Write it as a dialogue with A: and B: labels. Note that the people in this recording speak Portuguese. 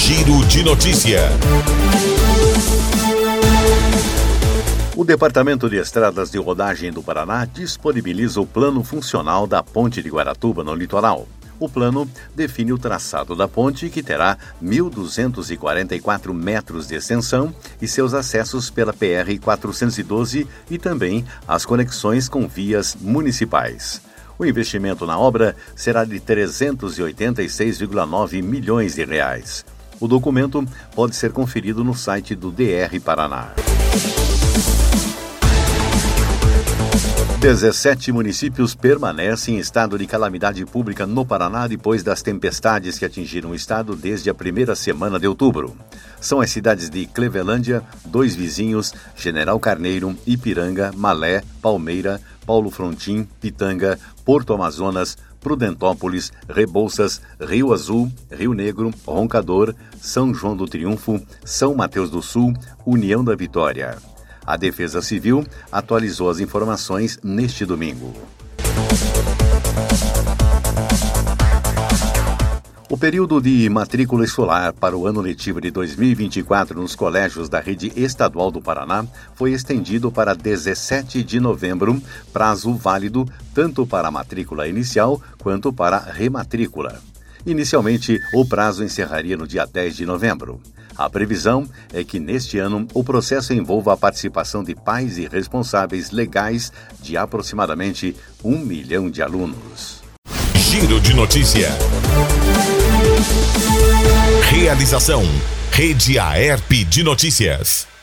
A: Giro de Notícia. O Departamento de Estradas de Rodagem do Paraná disponibiliza o plano funcional da Ponte de Guaratuba no litoral. O plano define o traçado da ponte, que terá 1.244 metros de extensão e seus acessos pela PR-412 e também as conexões com vias municipais. O investimento na obra será de R$ 386,9 milhões. O documento pode ser conferido no site do DR Paraná. 17 municípios permanecem em estado de calamidade pública no Paraná depois das tempestades que atingiram o estado desde a primeira semana de outubro. São as cidades de Clevelândia, Dois Vizinhos, General Carneiro, Ipiranga, Malé, Palmeira, Paulo Frontin, Pitanga, Porto Amazonas, Prudentópolis, Rebouças, Rio Azul, Rio Negro, Roncador, São João do Triunfo, São Mateus do Sul, União da Vitória. A Defesa Civil atualizou as informações neste domingo. O período de matrícula escolar para o ano letivo de 2024 nos colégios da Rede Estadual do Paraná foi estendido para 17 de novembro, prazo válido tanto para a matrícula inicial quanto para a rematrícula. Inicialmente, o prazo encerraria no dia 10 de novembro. A previsão é que neste ano o processo envolva a participação de pais e responsáveis legais de aproximadamente 1 milhão de alunos.
B: Giro de Notícia. Realização: Rede Aerp de Notícias.